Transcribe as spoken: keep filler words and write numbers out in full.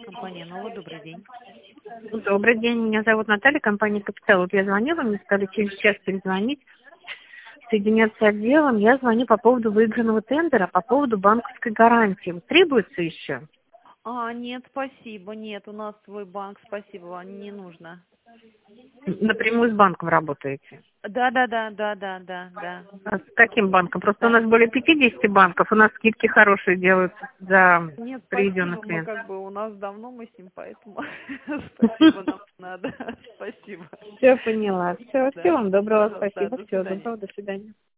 Компания «Нова», добрый день. Добрый день, меня зовут Наталья, компания «Капитал». Вот я звонила, мне сказали через час перезвонить, соединяться с отделом. Я звоню по поводу выигранного тендера, по поводу банковской гарантии. Вот требуется еще? А, нет, спасибо, нет, у нас свой банк, спасибо, вам не нужно. Напрямую с банком работаете? Да, да, да, да, да, да, да. А с каким банком? Просто у Да. нас более пятидесяти банков, у нас скидки хорошие делаются за Нет, приведенных спасибо, мы клиентов. как бы у нас давно мы с ним, поэтому спасибо нам надо, спасибо. Все поняла. Все, Да, всего вам доброго, пожалуйста, спасибо, до всего свидания. доброго, до свидания.